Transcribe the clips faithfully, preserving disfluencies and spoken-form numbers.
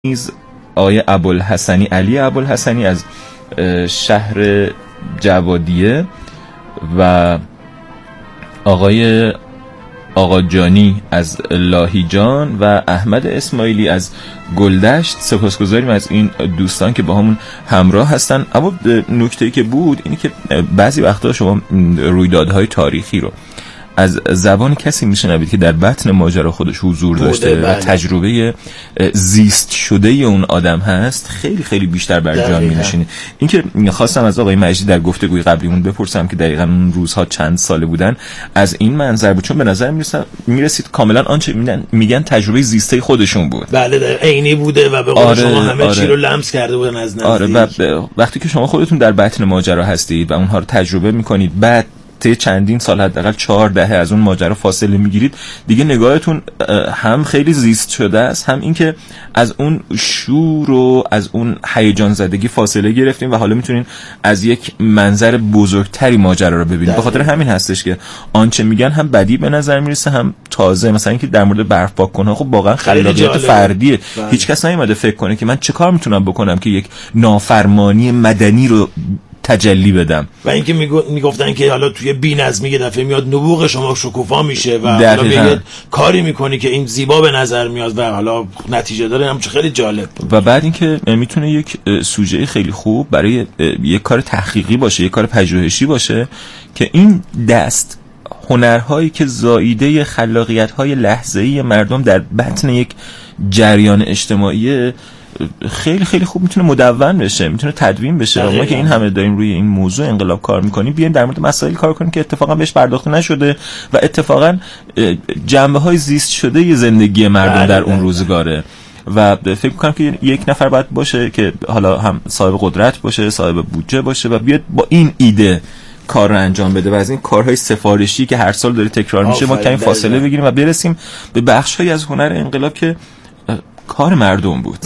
نیز آقای ابوالحسنی علی ابوالحسنی از شهر جوادیه و آقای آقاجانی از لاهیجان و احمد اسماعیلی از گلدشت. سپاسگزاریم از این دوستان که با همون همراه هستن. اما نکته‌ای که بود اینی که بعضی وقتا شما رویدادهای تاریخی رو از زبان کسی میشنوید که در بطن ماجرا خودش حضور داشته و تجربه زیست شده اون آدم هست، خیلی خیلی بیشتر بر جان می‌نشینه. این که خواستم از آقای مجدی در گفتگوی قبلیمون بپرسم که دقیقاً اون روزها چند ساله بودن، از این منظر بود، چون به نظر میرسید میرسید کاملا آنچه میگن میگن تجربه زیسته خودشون بود. بله عینی بوده و به قول آره، شما همه آره. چی رو لمس کرده بودن از نزدیک. آره و وقتی که شما خودتون در بطن ماجرا هستید و اونها رو تجربه می‌کنید، بعد طی چندین سال حداقل چهار دهه از اون ماجرا فاصله میگیرید، دیگه نگاهتون هم خیلی زیست شده است، هم این که از اون شور و از اون هیجان زدگی فاصله گرفتیم و حالا میتونین از یک منظر بزرگتری ماجرا رو ببینید. به خاطر همین هستش که آنچه میگن هم بدی به نظر میرسه هم تازه. مثلا اینکه در مورد برف پاک کنها، خب واقعا خلاقیت فردیه. هیچ کس نمیاد فکر کنه که من چه کار میتونم بکنم که یک نافرمانی مدنی رو تجلی بدم. و اینکه میگفتن که حالا توی بی‌نظمی یه دفعه میاد نبوغ شما شکوفا میشه و حالا میگه کاری میکنی که این زیبا به نظر میاد و حالا نتیجه داره. هم خیلی جالب بود. و بعد اینکه میتونه یک سوژه خیلی خوب برای یک کار تحقیقی باشه، یک کار پژوهشی باشه که این دست هنرهایی که زاییده خلاقیت‌های لحظه‌ای مردم در بطن یک جریان اجتماعی خیلی خیلی خوب میتونه مدون بشه، میتونه تدوین بشه. ما که این همه داریم روی این موضوع انقلاب کار میکنیم، بیایم در مورد مسائل کار کنیم که اتفاقا بهش پرداخته نشده و اتفاقا جنبه‌های زیست شده ی زندگی مردم در اون روزگاره. و فکر میکنم که یک نفر باید باشه که حالا هم صاحب قدرت باشه، صاحب بودجه باشه و بیاد با این ایده کار رو انجام بده و از این کارهای سفارشی که هر سال داره تکرار میشه ما کمی فاصله بگیریم و برسیم به بخش‌هایی از هنر انقلاب که کار مردم بود.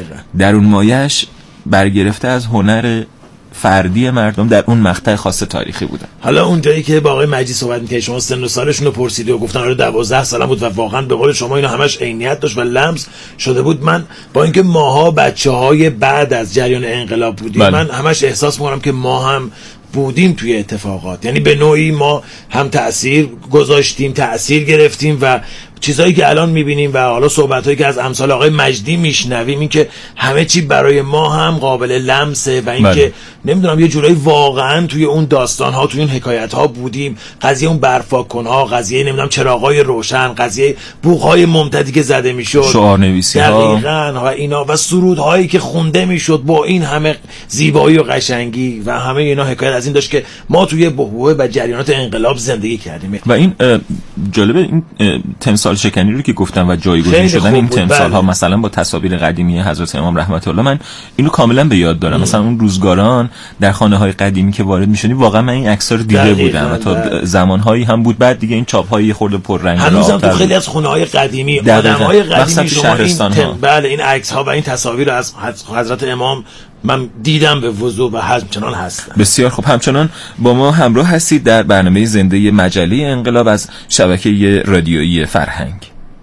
در اون مایش برگرفته از هنر فردی مردم در اون مقطع خاص تاریخی بودن. حالا اونجایی که با آقای مجدی صحبت می‌کردید، شما سن و سالشون رو پرسیدی و گفتن آره دوازده سالم بود و واقعا به قول شما اینا همش عینیت داشت و لمس شده بود. من با اینکه ماها بچه‌های بعد از جریان انقلاب بودیم، من همش احساس می‌کنم که ما هم بودیم توی اتفاقات، یعنی به نوعی ما هم تأثیر گذاشتیم، تأثیر گرفتیم و چیزایی که الان میبینیم و حالا صحبتایی که از امثال آقای مجدی میشنویم، این که همه چی برای ما هم قابل لمسه و این که نمیدونم یه جورایی واقعا توی اون داستان ها، توی اون حکایت ها بودیم. قضیه اون برفاک کن ها، قضیه نمیدونم چراغای روشن، قضیه بوق های ممتدی که زده میشد، شعار نویسی ها دقیقاً و اینا و سرود هایی که خونده میشد با این همه زیبایی و قشنگی و همه اینا حکایت از این داشت که ما توی بحبوحه و جریانات انقلاب زندگی کردیم. و این جالبه این تمثال شکنی رو که گفتم و جایگزین شدن این تمثال ها مثلا با تصاویر قدیمی حضرت امام رحمت الله، من اینو کاملا به یاد دارم. ام. مثلا اون روزگاران در خانه های قدیمی که وارد میشدیم واقعا من این عکس‌ها رو دیده بودم و تا زمانهایی هم بود بعد دیگه این چاپ های خورده پررنگ هنوزم تو خیلی از خونه های قدیمی آدم‌های قدیمی شما این تم... بله این عکس ها و این تصاویر از حضرت امام من دیدم به وضوح و همچنان هستم. بسیار خوب، همچنان با ما همراه هستید در برنامه زنده مجله انقلاب از شبکه رادیویی فرهنگ.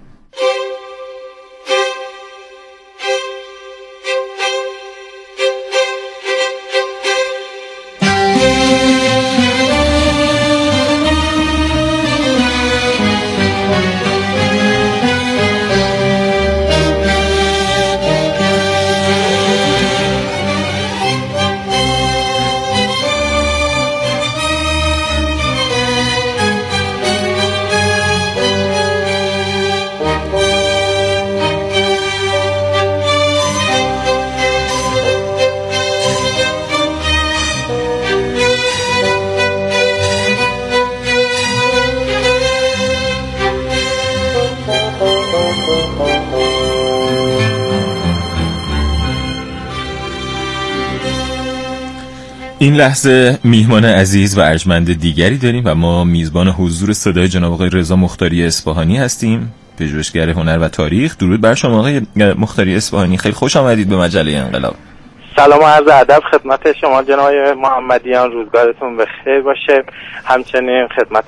این لحظه میهمان عزیز و ارجمند دیگری داریم و ما میزبان حضور صدای جناب آقای رضا مختاری اصفهانی هستیم، پژوهشگر هنر و تاریخ. درود بر شما آقای مختاری اصفهانی، خیلی خوش آمدید به مجله انقلاب. سلام و عرض ادب خدمت شما جناب محمدیان، روزگارتون بخیر باشه. همچنین خدمت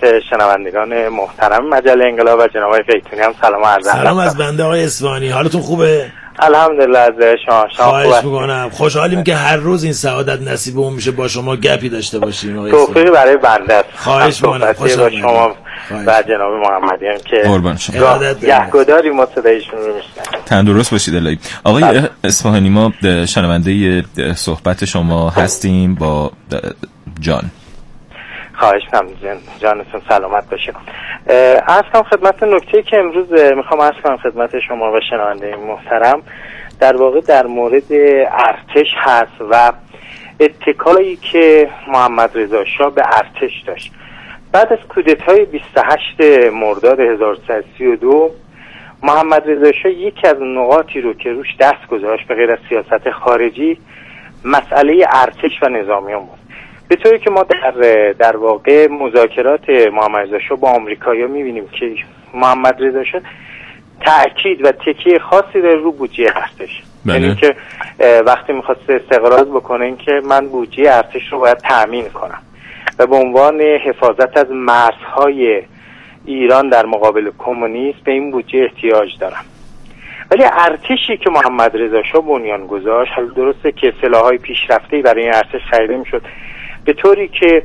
شنوندگان محترم مجله انقلاب و جناب فیتونی هم سلام و عرض ادب. سلام از بنده آقای اصفهانی، حالتون خوبه؟ الحمدلله از شما. خواهش میکنم. خوشحالیم که هر روز این سعادت نصیبمون میشه با شما گپی داشته باشیم. توفیقی برای بنده است. خواهش میکنم. با شما و جناب محمدیان که قربان شما گهگداری ما صدایشون رو میشنویم. تندرست باشید الهی. آقای اصفهانی، ما شنونده صحبت شما هستیم با جان. خواهش می‌کنم جانتون سلامت باشه. عرض کنم خدمت نکته‌ای که امروز میخوام عرض کنم خدمت شما و شنونده محترم در واقع در مورد ارتش هست و اتکایی که محمد رضا شاه به ارتش داشت. بعد از کودتای بیست و هشت مرداد هزار و سیصد و سی و دو محمد رضا شاه یکی از نقاطی رو که روش دست گذاشت به غیر از سیاست خارجی مسئله ارتش و نظامیان بود. به طوری که ما در در واقع مذاکرات محمد رضا شاه با آمریکایی‌ها می‌بینیم که محمد رضا شاه تأکید و تکیه خاصی داره رو بودجه ارتش. یعنی که وقتی می‌خواست استقراض بکنه این که من بودجه ارتش رو باید تأمین کنم و به عنوان حفاظت از مرزهای ایران در مقابل کمونیسم به این بودجه احتیاج دارم. ولی ارتشی که محمد رضا شاه بنیان گذاشت، حالا درسته که سلاح‌های پیشرفته‌ای برای این ارتش خریده می‌شد، به طوری که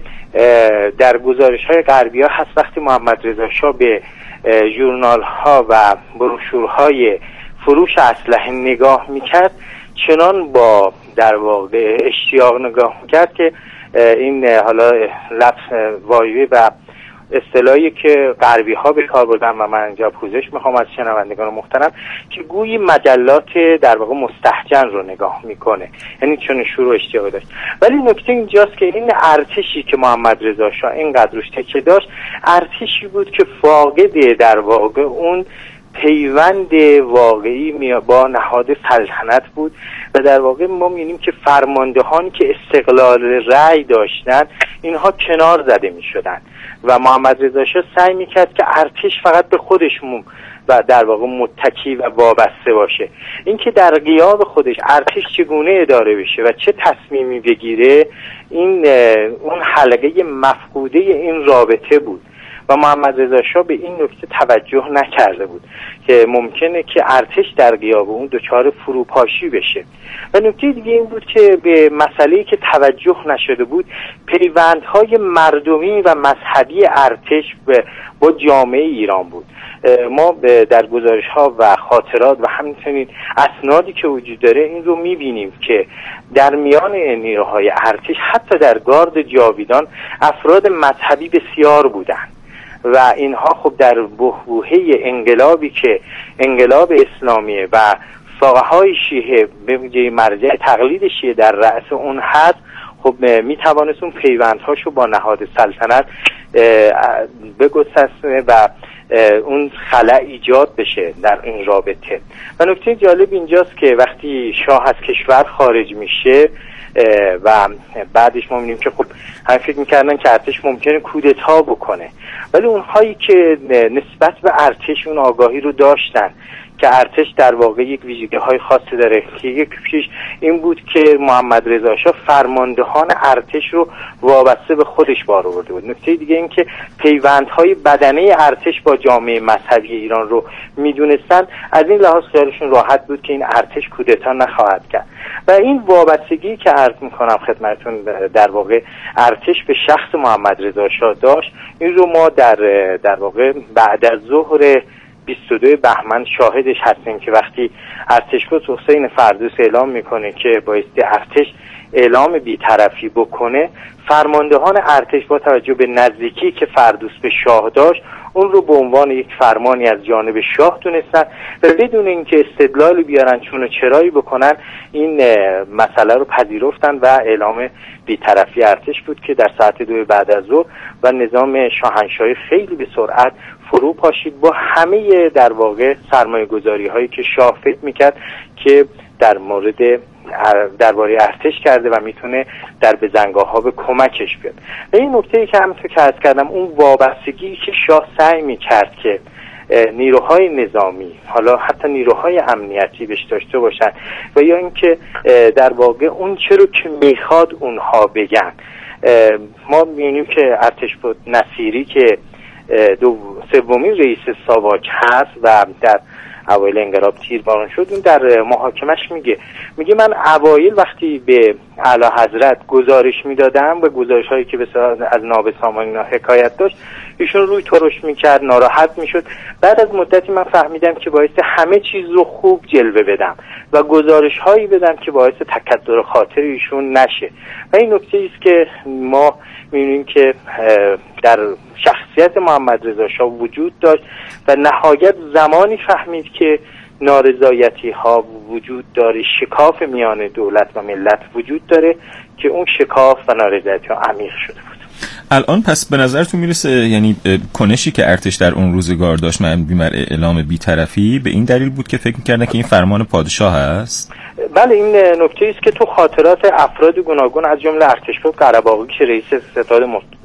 در گزارش‌های غربی‌ها هست وقتی محمد رضا شاه به ژورنال‌ها و بروشورهای فروش اسلحه نگاه می‌کرد، چنان با در واقع اشتیاق نگاه می‌کرد که این حالا لفظ واژه و اصطلاحی که غربی ها به کار بردن و من اینجا پوزش میخوام از شنوندگان محترم که گویی مجلات در واقع مستهجن رو نگاه میکنه، یعنی چون شروع اشتیاقی داشت. ولی نکته اینجاست که این ارتشی که محمد رضا شاه اینقدر روش تکیه داشت ارتشی بود که فاقد در واقع اون پیوند واقعی با نهاد سلطنت بود و در واقع ما می‌بینیم که فرماندهانی که استقلال رأی داشتن اینها کنار زده می‌شدن و محمد رضا شاه سعی می‌کرد که ارتش فقط به خودش و در واقع متکی و وابسته باشه. اینکه در غیاب خودش ارتش چگونه اداره بشه و چه تصمیمی بگیره، این اون حلقه مفقوده این رابطه بود و محمد رضا شاه به این نکته توجه نکرده بود که ممکنه که ارتش در غیاب اون دچار فروپاشی بشه. و نکته دیگه این بود که به مسئله‌ای که توجه نشده بود پیوندهای مردمی و مذهبی ارتش با جامعه ایران بود. ما در گزارش‌ها و خاطرات و همچنین اسنادی که وجود داره این رو می‌بینیم که در میان نیروهای ارتش حتی در گارد جاویدان افراد مذهبی بسیار بودند و اینها خب در بحبوحه انقلابی که انقلاب اسلامیه و ساقه‌های شیعه به ویژه مرجع تقلید شیعه در رأس اون هست، خب میتوانست اون پیوندهاشو با نهاد سلطنت بگسسته و اون خلأ ایجاد بشه در این رابطه. و نکته جالب اینجاست که وقتی شاه از کشور خارج میشه و بعدش ما می‌بینیم که خب هم فکر می‌کردن که ارتش ممکنه کودتا بکنه، ولی اونهایی که نسبت به ارتش اون آگاهی رو داشتن که ارتش در واقع یک ویژگی‌های خاصی داره که یکیش این بود که محمد رضا شاه فرماندهان ارتش رو وابسته به خودش بار آورده بود. نکته دیگه این که پیوندهای بدنه ارتش با جامعه مذهبی ایران رو میدونستن، از این لحاظ خیالشون راحت بود که این ارتش کودتا نخواهد کرد. و این وابستگی که عرض میکنم خدمتتون در واقع ارتش به شخص محمد رضا شاه داشت، این رو ما در در واقع بعد از ظهر بیست و دو بهمن شاهدش هستیم که وقتی ارتشبد حسین فردوس اعلام میکنه که بایستی ارتش اعلام بی‌طرفی بکنه، فرماندهان ارتش با توجه به نزدیکی که فردوس به شاه داشت اون رو به عنوان یک فرمانی از جانب شاه دونستن و بدون اینکه استدلالی بیارن چون و چرایی بکنن این مسئله رو پذیرفتن و اعلام بی‌طرفی ارتش بود که در ساعت دو بعد از ظهر و نظام شاهنشاهی خیلی به سرعت فرو پاشید با همه در واقع سرمایه گذاری هایی که شاه فکر میکرد که در مورد درباره ارتش کرده و میتونه در بزنگاه ها به کمکش بیاد. و این نکته ای که همونطور که عرض کردم اون وابستگی که شاه سعی میکرد که نیروهای نظامی حالا حتی نیروهای امنیتی بهش داشته باشن و یا اینکه در واقع اون چه رو که میخواد اونها بگن. ما میبینیم که ارتشبد نصیری که دو سومین رئیس ساواک هست و در اوایل انقلاب تیرباران شد، اون در محاکمش میگه میگه من اوایل وقتی به اعلی حضرت گزارش میدادم و گزارش هایی که به از ناب سامانی حکایت داشت، ایشون روی ترش میکرد، ناراحت میشد. بعد از مدتی من فهمیدم که باعث همه چیز رو خوب جلوه بدم و گزارش هایی بدم که باعث تکدر خاطر ایشون نشه. و این نکته است که ما می‌بینیم که در شخصیت محمد رضا شاه وجود داشت و نهایت زمانی فهمید که نارضایتی ها وجود داره، شکاف میان دولت و ملت وجود داره که اون شکاف و نارضایتی ها عمیق شده بود. الان پس به نظرتون میرسه یعنی کنشی که ارتش در اون روزگار داشت مبنی بر اعلام بی‌طرفی به این دلیل بود که فکر می‌کردن که این فرمان پادشاه است؟ بله، این نکته است که تو خاطرات افراد گوناگون از جمله ارتشبد قره‌باغی که رئیس ستاد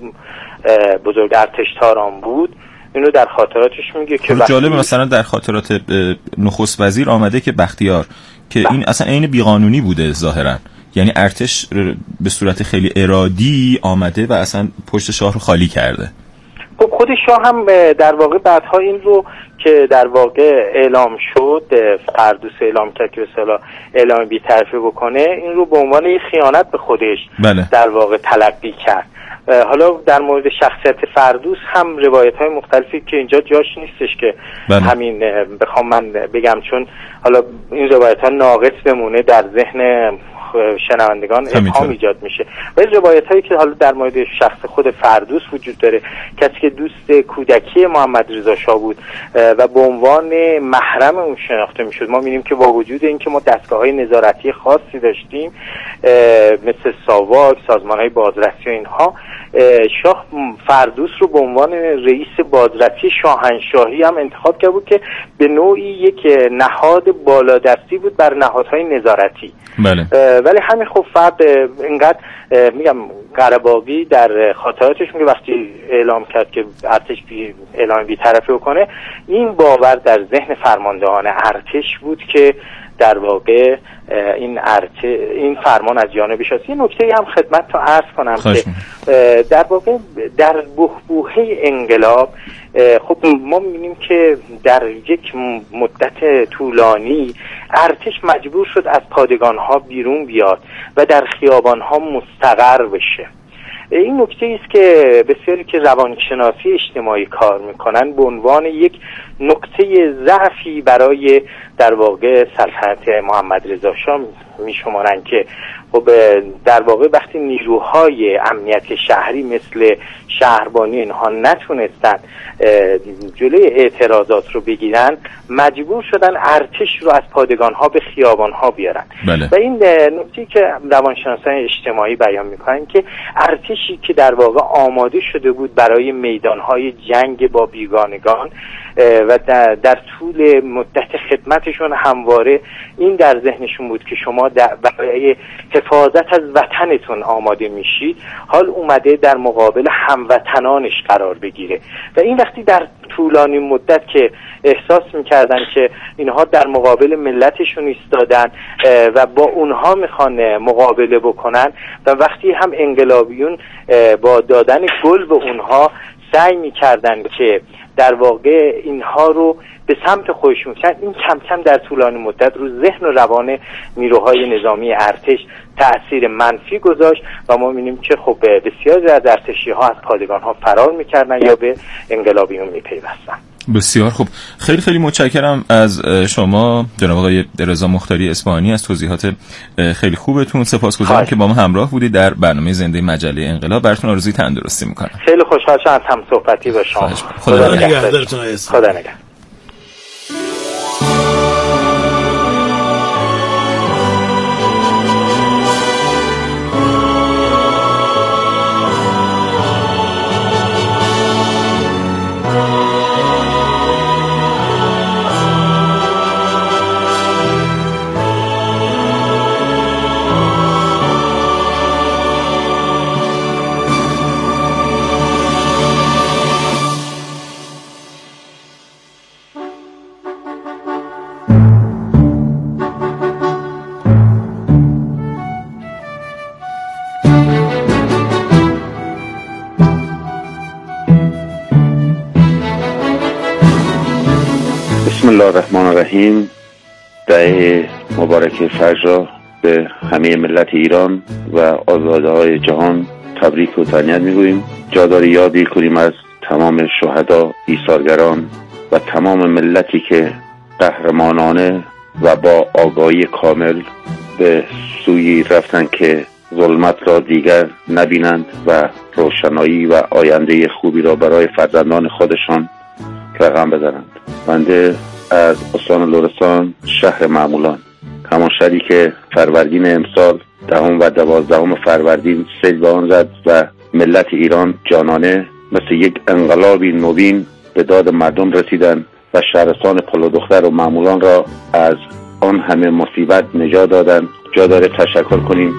بزرگ ارتشتاران بود اینو در خاطراتش میگه که جالب مثلا در خاطرات نخست وزیر آمده که بختیار که بله. این اصلا عین بیقانونی بوده ظاهرا، یعنی ارتش به صورت خیلی ارادی آمده و اصلا پشت شاه رو خالی کرده. خب خود شاه هم در واقع بعدها این رو که در واقع اعلام شد، فردوس اعلام کرد که به اصطلاح اعلام بی‌طرفی بکنه، این رو به عنوان یک خیانت به خودش بله. در واقع تلقی کرد. حالا در مورد شخصیت فردوس هم روایت های مختلفی که اینجا جاش نیستش که بله. همین بخوام من بگم، چون حالا این روایت ها ناقص بمونه در ذهن شنوندگان ابهام ایجاد میشه. و روایت هایی که حالا در مورد شخص خود فردوس وجود داره، کسی که دوست کودکی محمد رضا شاه بود و به عنوان محرم اون شناخته میشد. ما می‌بینیم که با وجود اینکه ما دستگاه‌های نظارتی خاصی داشتیم مثل ساواک، سازمان‌های بازرسی و اینها، شاه فردوس رو به عنوان رئیس بازرسی شاهنشاهی هم انتخاب کرده بود که به نوعی یک نهاد بالادستی بود بر نهادهای نظارتی. بله. ولی همین خب فرد اینقدر میگم قره‌باغی در خاطراتش میگه وقتی اعلام کرد که ارتش بی اعلام بی‌طرفی بکنه، این باور در ذهن فرماندهان ارتش بود که در واقع این ارتش این فرمان از جانبش است. این نکته هم خدمت تو عرض کنم که در واقع در بحبوحه انقلاب خب ما می‌بینیم که در یک مدت طولانی ارتش مجبور شد از پادگان‌ها بیرون بیاد و در خیابان‌ها مستقر بشه. این نکته است که بسیاری که روانشناسی اجتماعی کار میکنن به عنوان یک نکته ضعفی برای در واقع سلطنت محمد رضا شاه میشمارن که خب در واقع وقتی نیروهای امنیت شهری مثل شهربانی اینها نتونستن جلوی اعتراضات رو بگیرن، مجبور شدن ارتش رو از پادگان‌ها به خیابان‌ها بیارن. بله. و این نکته که روانشناسان اجتماعی بیان میکنن که ارتشی که در واقع آماده شده بود برای میدان‌های جنگ با بیگانگان و در, در طول مدت خدمتشون همواره این در ذهنشون بود که شما برای حفاظت از وطنتون آماده میشید، حال اومده در مقابل هموطنانش قرار بگیره. و این وقتی در طولانی مدت که احساس میکردن که اینها در مقابل ملتشون ایستادن و با اونها میخوان مقابله بکنن و وقتی هم انقلابیون با دادن گل به اونها سعی میکردن که در واقع اینها رو به سمت خودشون کردن، این کم کم در طولانی مدت رو ذهن و روان نیروهای نظامی ارتش تأثیر منفی گذاشت و ما می‌بینیم که خب بسیاری از ارتشی‌ها از پادگان‌ها فرار می‌کردن یا به انقلابیون می‌پیوستن. بسیار خوب، خیلی خیلی متشکرم از شما جناب آقای رضا مختاری اصفهانی از توضیحات خیلی خوبتون. سپاسگزارم که با ما همراه بودید در برنامه زنده مجله انقلاب. براتون آرزوی تندرستی می‌کنم. خیلی خوشحال شدم از هم صحبتی با شما. خدا نگهدارتون. خدا نگهدار. الرحمن الرحیم. دعای مبارک فجر به همه ملت ایران و آزاده های جهان تبریک و تهنیت میگوییم. جادار یادی کنیم از تمام شهدا، ایثارگران و تمام ملتی که قهرمانانه و با آگاهی کامل به سوی رفتن که ظلمت را دیگر نبینند و روشنایی و آینده خوبی را برای فرزندان خودشان رقم بزنند. بنده از استان لرستان، شهر معمولان، همان شهری که فروردین امسال دهم و دوازدهم فروردین سیل به آن زد و ملت ایران جانانه مثل یک انقلابی نوین به داد مردم رسیدند و شهرستان پل و دختر و معمولان را از آن همه مصیبت نجات دادند. جا داره تشکر کنیم.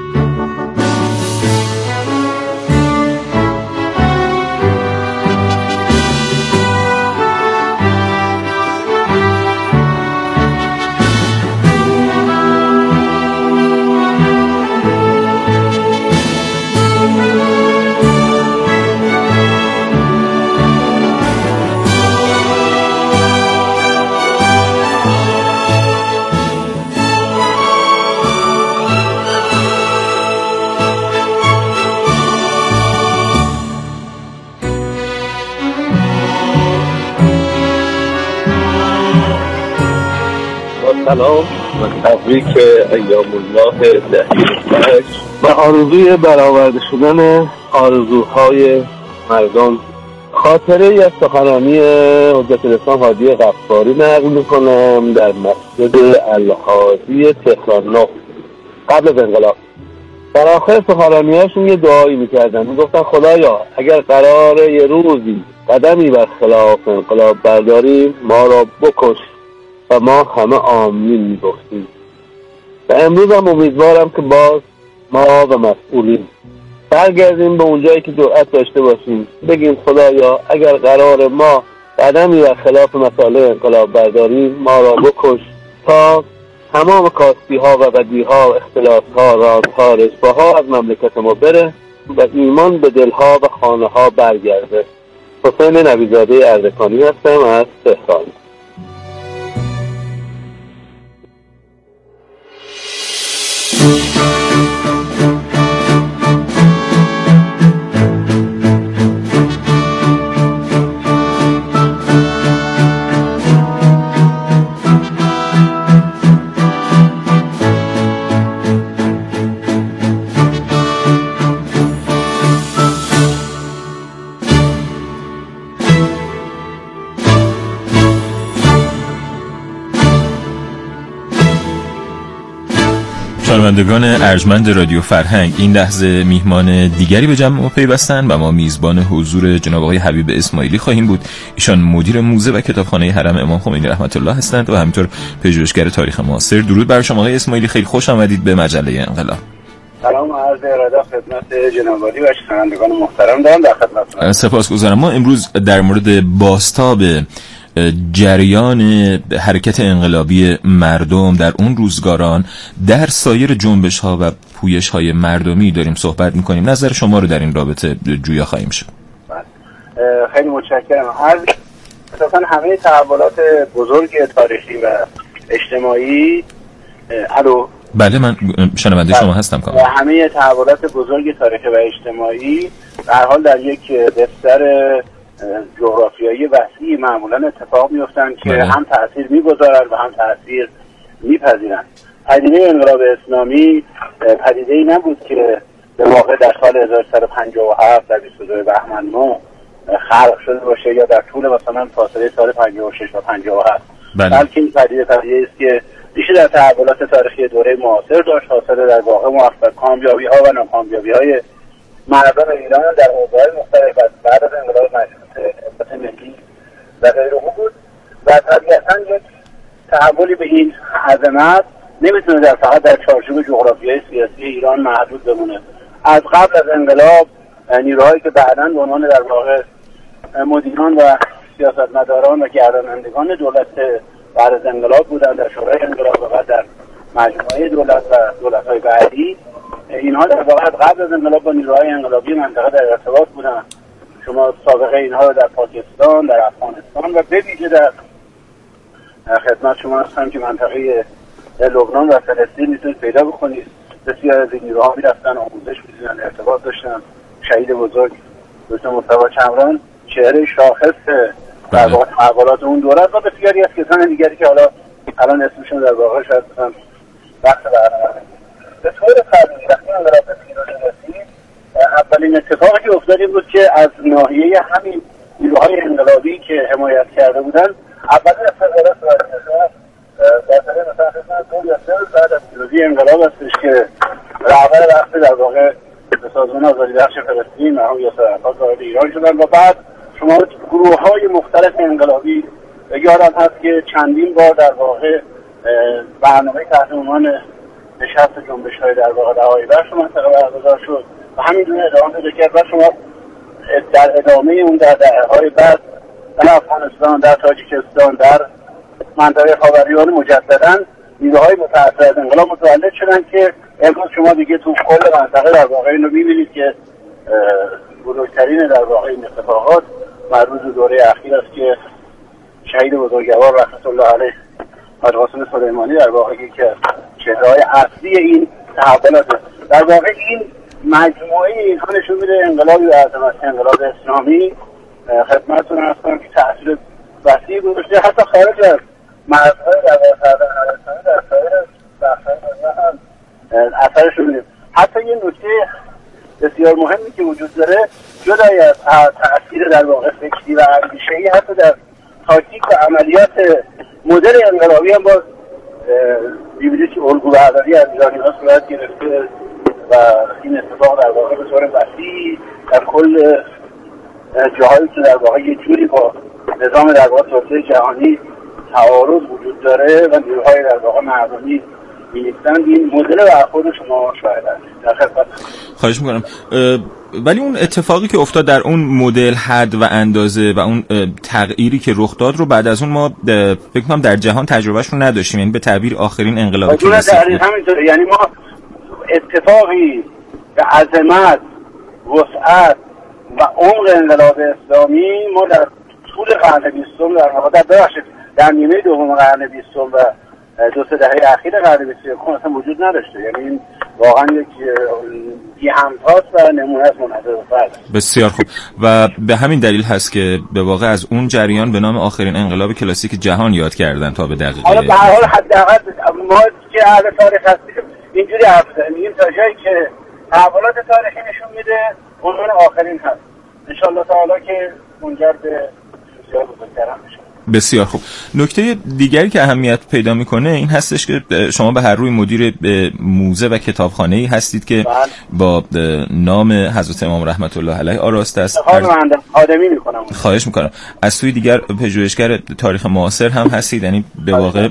سلام و تبریک ایام الله دهی فجر و آرزوی برآورده شدن آرزوهای مردم. خاطره ای از سخنرانی حضرت الاسلام حاجی غفاری نقل میکنم در مسجد الحادی تهران نو قبل از انقلاب. در آخر سخنرانی‌هاشون یه دعایی میکردن، میگفتن خدایا اگر قراره یه روزی قدمی بر خلاف انقلاب برداریم ما را بکش و ما همه آمین میگفتیم. و امروز هم امیدوارم که باز ما و مسئولین برگردیم به اونجایی که جرأت داشته باشیم، بگیم خدایا اگر قرار ما قدمی بر خلاف مسائل انقلاب برداریم ما را بکش تا تمام کاستی ها و بدی ها و اختلاف ها راز ها رشوه ها از مملکت ما بره و ایمان به دل ها و خانه ها برگرده. حسین نبیزاده اردکانی هستم از تهران. شنوندگان ارجمند رادیو فرهنگ، این لحظه میهمان دیگری به جمع ما پیوستند و ما میزبان حضور جناب آقای حبیب اسماعیلی خواهیم بود. ایشان مدیر موزه و کتابخانه حرم امام خمینی رحمت الله هستند و همینطور پژوهشگر تاریخ معاصر. درود بر شما آقای اسماعیلی، خیلی خوش آمدید به مجله انقلاب. سلام و عرض ارادت خدمت جناب عالی و شنوندگان محترم دارم در خدمتتون. سپاسگزارم. ما امروز در مورد بازتاب جریان حرکت انقلابی مردم در اون روزگاران در سایر جنبش ها و پویش های مردمی داریم صحبت میکنیم. نظر شما رو در این رابطه جویا خواهیم شد. خیلی متشکرم. هر اساسا همه تحولات بزرگ تاریخی و اجتماعی الو بله من شنونده شما هستم کاملا. همه تحولات بزرگ تاریخی و اجتماعی در حال در یک بستر جغرافیایی وسیع معمولا اتفاق میفتن که بله. هم تأثیر میگذارن و هم تأثیر میپذیرن. پدیده انقلاب اسلامی پدیده ای نبود که به واقع در سال هزار و سیصد و پنجاه و هفت در بیست و دو بهمن ماه خلق شده باشه یا در طول مثلا فاصله سال پنجاه و شش و پنجاه و هفت، بلکه این پدیده پدیده است که ریشه در تحولات تاریخی دوره معاصر داشت، حاصل در واقع موفق کامیابی ها و ناکامیابی های مردم ایران در حوزه‌های مختلف بعد از انقلاب مشروطه ملی و غیره بود و طبیعتاً یک تحولی به این عظمت نمیتونه در فقط در چارچوب جغرافیای سیاسی ایران محدود بمونه. از قبل از انقلاب نیروهایی که بعداً به عنوان در واقع مدیران و سیاستمداران و گردانندگان دولت بعد از انقلاب بودن در شورای انقلاب و بعد در مجموعه دولت و دولت‌های بعدی، اینها در واقع قبل از انقلاب با نیروهای انقلابی منطقه در ارتباط بودن. شما سابقه اینها رو در پاکستان، در افغانستان و به ویژه در خدمت شما هستم که منطقه لبنان و فلسطین میتونید پیدا بکنید. بسیار از این نیروها میرفتن آموزش میدیدن، ارتباط داشتن. شهید بزرگ دکتر مصطفی چمران چهره شاخص در واقع تحولات اون دوره و بسیاری از کسان دیگری که حالا الان اسمشون در واقع شاید بحث برنامه. به طور طبیعی وقتی انقلاب به پیروزی رسید، اولین اتفاقی که افتاد این بود که از ناحیه همین نیروهای انقلابی که حمایت کرده بودن اولین استقبال صورت گرفت. در طریق مثلا خدمت دو یا سه روز بعد از پیروزی انقلاب هستش که رهبر رفته در واقع به سازمان آزادی بخش فلسطین مرحوم یاسر عرفات وارد ایران شدن و بعد شما گروه های مختلف انقلابی یادم هست که چندین بار در واقع برنامه تحت عنوان نشست جنبش های در واقع رهایی بخش منطقه برگزار شد و همینجوری ادامه پیدا کرد و شما در ادامه اون در دهه‌های بعد در افغانستان، در تاجیکستان، در منطقه خاورمیانه مجددا نیروهای متأثر از انقلاب متولد شدن که امروز شما دیگه تو کل منطقه در واقع اینو می‌بینید که بزرگترین در واقع این اتفاقات مربوط به دوره اخیر است که شهید بزرگوار رحمت الله علیه حاج قاسم سلیمانی در واقع که چهره‌های اصلی این تحولات در واقع این مجموعه اینها نشون میده انقلابی به عظمت انقلاب اسلامی خدمتتون هستم که تأثیر وسیعی گذاشته حتی خارج از مرزهای در واقع در سایر بخش‌های دنیا هم اثرش رو می‌بینیم. حتی یه نکته بسیار مهمی که وجود داره جدای از تأثیر در واقع فکری و اندیشه‌ای حتی در تاکتیک و عملیات مدل انقلابی هم باز می‌بینید که الگوبرداری از ایرانی‌ها صورت گرفته و این اتفاق در واقع به طور وسیع در کل جاهایی که در واقع یه جوری با نظام در واقع توسعه جهانی تعارض وجود داره و نیروهای در واقع مردمی می‌نویسن این مدل برخورد شما شاهد هستید. در خدمت. خواهش می‌کنم. ولی اون اتفاقی که افتاد در اون مدل حد و اندازه و اون تغییری که رخ داد رو بعد از اون ما فکر کنم در جهان تجربهش رو نداشتیم، یعنی به تعبیر آخرین انقلاب کلاسیک بود. همینطوره، یعنی ما اتفاقی به عظمت، وسعت و عمق انقلاب اسلامی ما در طول قرن بیستم در واقع در بخشید در نیمه دوم قرن بیستم و دو سه دهه اخیر قرن بیست و یکم اصلا وجود نداشته. یعنی این واقعا یک بی همتاست و نمونه از منحصر به فرد. بسیار خوب و به همین دلیل هست که به واقع از اون جریان به نام آخرین انقلاب کلاسیک جهان یاد کردن تا به دقیقه. حالا به هر حال حداقل ما که اهل تاریخ هستیم اینجوری حرف می‌زنیم تا جایی که تحولات تاریخی نشون میده عنوان آخرین هست. ان شاءالله تعالی که منجر به بسیار بزرگتر میشه. بسیار خوب. نکته دیگری که اهمیت پیدا میکنه این هستش که شما به هر روی مدیر موزه و کتابخانه‌ای هستید که بله. با نام حضرت امام رحمت الله علیه آراسته است. آدمی میکنم. خواهش میکنم. از سوی دیگر پژوهشگر تاریخ معاصر هم هستید، یعنی به واقع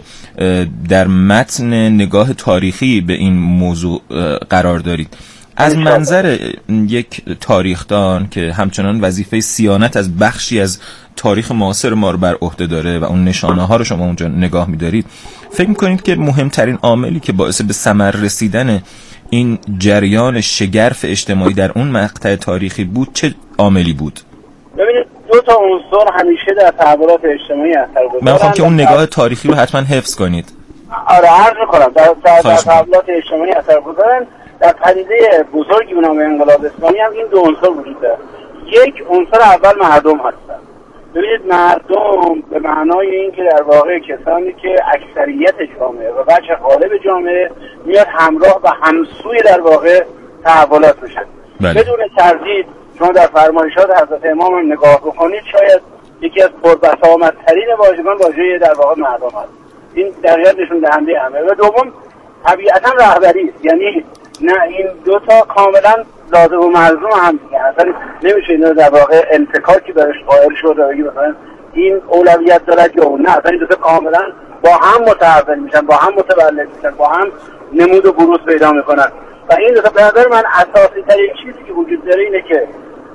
در متن نگاه تاریخی به این موضوع قرار دارید. از منظر یک تاریخدان که همچنان وظیفه صیانت از بخشی از تاریخ معاصر ما رو بر عهده داره و اون نشانه ها رو شما اونجا نگاه می‌دارید، فکر می‌کنید که مهمترین عاملی که باعث به ثمر رسیدن این جریان شگرف اجتماعی در اون مقطع تاریخی بود چه عاملی بود؟ ببینید دو تا عنصر همیشه در تحولات اجتماعی اثرگذارن. من می‌خوام که اون نگاه تاریخی رو حتما حفظ کنید. آره عرض می‌کنم در تحولات اجتماعی اثرگذارن. در پدیده بزرگی به نام انقلاب اسلامی هم این دو عنصر وجود داره. یک عنصر اول مردم هستن. ببینید مردم به معنای این که در واقع کسانی که اکثریت جامعه و بچه غالب جامعه میاد همراه و همسوی در واقع تحولات میشن. بدون تردید شما در فرمایشات حضرت امام هم نگاه بکنید شاید یکی از پربسامدترین واژگان واژه در واقع مردم هست. این در حقیقت نشون دهنده همه. و دوم طبیعتا رهبری است. یعنی نه این دو تا کاملا لازم و ملزوم هم دیگه، اصلا نمیشه اینو در واقع انتکاکی برش قائل شد و بگی مثلا این اولویت دارد یا نه، اصلا این دو تا کاملا با هم متحول میشن، با هم متولد میشن، با هم نمود و بروز پیدا میکنن. و این دو تا به نظر من اساسی ترین چیزی که وجود داره اینه که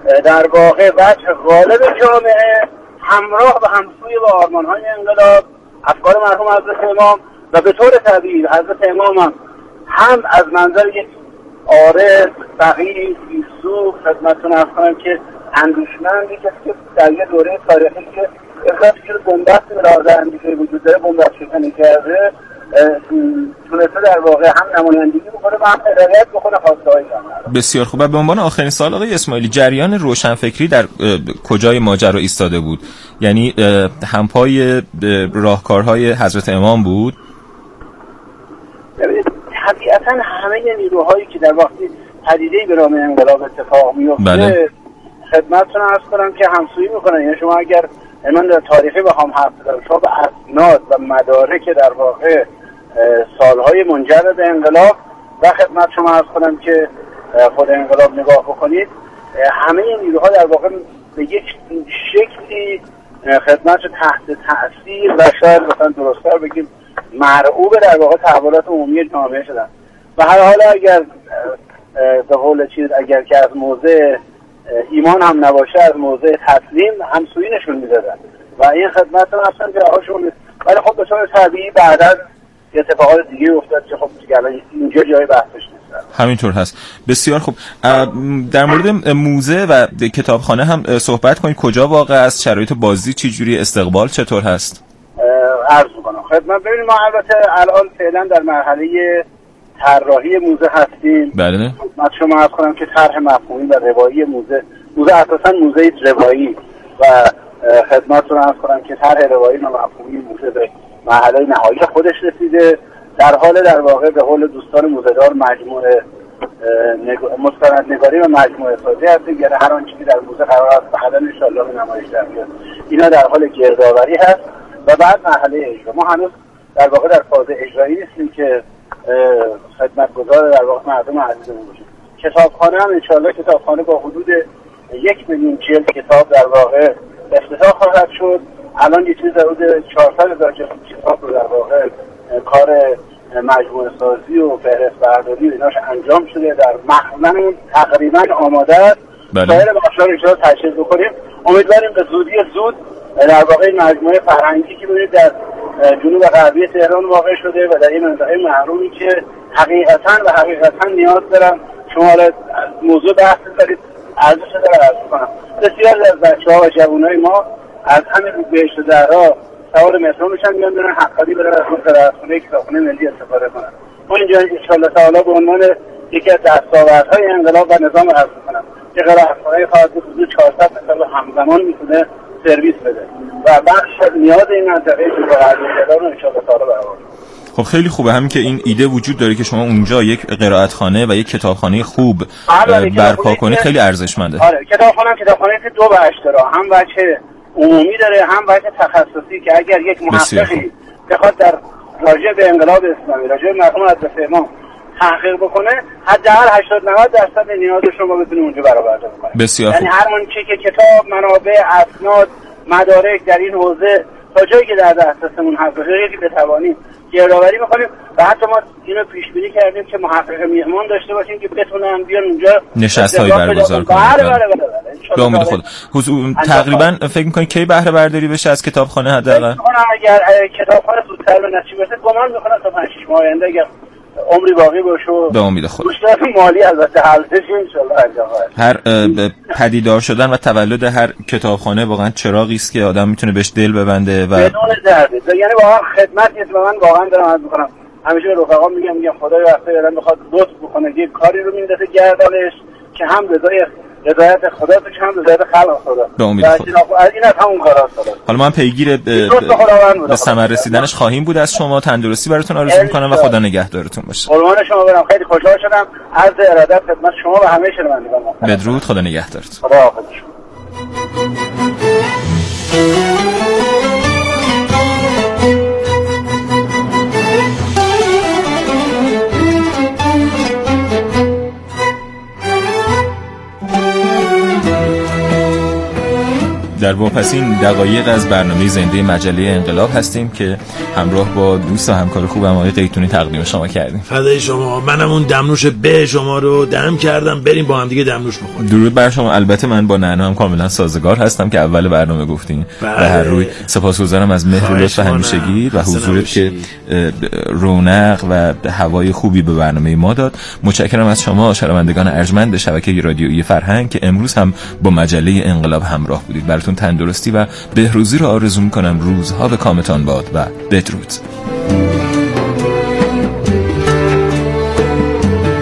در واقع وجه غالب جامعه همراه و همسوی با آرمان‌های انقلاب، افکار مرحوم حضرت امام و به طور طبیعی حضرت امام هم هم از منظر یک عارف، فقیه، فیلسوف خدمتتون عرض کنم که اندیشمند، کسی که در یه دوره تاریخی که اقتصادی که بنبست به لحاظ اندیشه وجود داره بنبست شکنی کرده تونسته در واقع هم نمایندگی بکنه و هم هدایت بکنه خواسته های جامعه. بسیار خوب. و به عنوان آخرین سوال آقای اسماعیلی، جریان روشنفکری در کجای ماجرا ایستاده بود؟ یعنی همپای راهکارهای حضرت امام بود؟ طبیعتا همه نیروهایی که در وقتی پدیده‌ای به نام انقلاب اتفاق میفته بله. خدمتتون عرض کنم که همسویی میکنن. یعنی شما اگر من در تاریخی بخوام حرف بزنم، شما به اسناد و مدارک در واقع سالهای منجر به انقلاب و خدمت شما عرض کنم که خود انقلاب نگاه بکنید، همه نیروها در واقع به یک شکلی خدمت تحت تأثیر و شاید مثلا درست‌تر بگیم مرعوب در واقع تحولات عمومی جامعه شدن. و هر حال اگر به قول چیز اگر که از موضع ایمان هم نباشه، از موضع تسلیم همسویی نشون میدادن و این خدمت هم اصلا جاهاشون. ولی خب به طور طبیعی بعد از اتفاقات دیگه افتاد که خب دیگه اینجا جای بحثش نیست. همینطور هست. بسیار خوب. در مورد موزه و کتابخانه هم صحبت کنید. کجا واقع است؟ شرایط بازی چه جوری؟ استقبال چطور هست؟ عرض می‌کنم خدمت. ببینید ما البته الان فعلا در مرحله طراحی موزه هستیم. بله. من شما عرض کنم که طرح مفهومی و روایی موزه موزه اساساً موزه روایی و خدمتتون عرض کنم که طرح روایی و مفهومی موزه به مرحله نهایی خودش رسیده. در حال در واقع به قول دوستان موزه‌دار مجموعه مستندنگاری و مجموعه سازی هست. یعنی هر آنچه که در موزه قرار است بعداً ان شاءالله به نمایش در بیاد، اینا در حال گردآوری هست و بعد مرحله اجرا. ما هنوز در واقع در فاز اجرایی نیستیم که خدمتگزار در واقع مردم عزیزمون باشیم. کتابخانه هم انشاءالله کتابخانه با حدود یک میلیون جلد کتاب در واقع افتتاح خواهد شد. الان یه چیز حدود چهارصد هزار جلد کتاب رو در واقع کار مجموعه سازی و فهرست برداری و ایناش انجام شده، در مخزن تقریبا آماده است. سایر بخش‌ها رو انشاءالله تشکیل بکنیم. امیدواریم به زودی زود در واقع مجموعه فرهنگی که ببینید در جنوب غربی تهران واقع شده و در این منطقه محرومی که حقیقتا و حقیقتا نیاز دارن، شما موضوع بحث دارید ارزش داره عرض کنم. بسیار از بچه‌ها و جوانای ما از همین بهشت زهرا سوار مترو میشن میان برن حقادی برن از اون خونه کتابخانه ملی استفاده کنن. ما اینجا ان شاءالله تعالی به عنوان یکی از دستاوردهای انقلاب و نظام عرض کنم که قرارخوانی خواهد بود حدود چهارصد مثلا همزمان میتونه سرویس بده و بخش از نیاز این منطقه جنوب غربی تهران رو ان شاءالله تعالی برآورده. خب خیلی خوبه همین که این ایده وجود داره که شما اونجا یک قرائتخانه و یک کتابخانه خوب برپا کنید، خیلی ارزشمنده. آره کتابخانه کتابخانه که دو بخش داره، هم بچه عمومی داره هم بچه تخصصی که اگر یک محققی بخواد در راجع به انقلاب اسلامی، راجع به مرحوم حضرت امام تحقیق بکنه، حداقل هشتاد نود درصد نیاز شما بتونه اونجا برآورده بکنه. بسیار یعنی هر آنچه که کتاب، منابع، اسناد، مدارک در این حوزه تا جایی که در دسترسمون هست، جایی که بتوانیم گردآوری می‌کنیم و حتی ما اینو پیش بینی کردیم که محقق میهمان داشته باشیم که بتونن بیان اونجا نشست‌های برگزار کنن. بله بله بله. به امید خدا. حضور تقریبا فکر می‌کنید کی بهره برداری بشه از کتابخانه حداقل؟ اگر کتابخانه زودتر به نتیجه برسه گمان می‌کنم تا پنج شش ماه آینده اگر عمری باقی باشه به امید خدا مشکلات مالی البته حل بشه ان شاءالله انجام هر پدیدار شدن و تولد هر کتابخانه واقعا چراغی است که آدم میتونه بهش دل ببنده و بدون درد. یعنی واقعا خدمت نیست و من واقعا دارم عرض می‌کنم، همیشه به رفقا میگم میگم خدای وقتی آدم بخواد لطف بکنه یه کاری رو میندازه گردنش که هم رضای رضایت خدا تو که هم رضایت خلق خدا. به امید خدا. این از همون کاراست. حالا من پیگیر به ثمر رسیدنش خواهیم بود از شما. تندرستی براتون آرزو می‌کنم و خدا نگهدارتون باشه. قربان شما برم. خیلی خوشحال شدم. عرض ارادت خدمت شما و همه شنوندگان. بدرود. خدا نگهدارت. خدا حافظ. در واپسین دقایق از برنامه زنده مجله انقلاب هستیم که همراه با دوست و همکار خوبم آقای قیتونی تقدیم شما کردیم. فدای شما. منم اون دمنوش به شما رو دم کردم، بریم با هم دیگه دمنوش بخوریم. درود بر شما. البته من با نعنا هم کاملا سازگار هستم که اول برنامه گفتین و هر روی سپاسگزارم از مهر و لطف همیشگی و حضورت که رونق و هوای خوبی به برنامه ما داد. متشکرم از شما شنوندگان ارجمند شبکه رادیویی فرهنگ که امروز هم با مجله انقلاب همراه بودید. براتون تندرستی و بهروزی رو آرزو میکنم. روزها به کامتان باد و بدرود.